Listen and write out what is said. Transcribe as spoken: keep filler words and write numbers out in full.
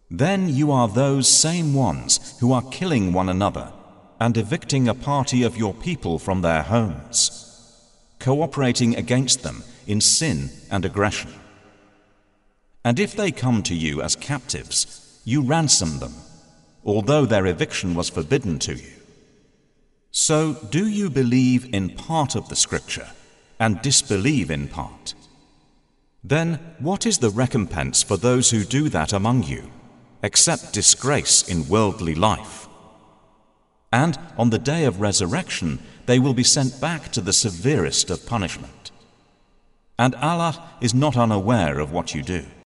Then you are those same ones who are killing one another and evicting a party of your people from their homes, cooperating against them in sin and aggression. And if they come to you as captives, you ransom them, although their eviction was forbidden to you. So do you believe in part of the scripture and disbelieve in part? Then what is the recompense for those who do that among you, except disgrace in worldly life? And on the day of resurrection they will be sent back to the severest of punishment. And Allah is not unaware of what you do.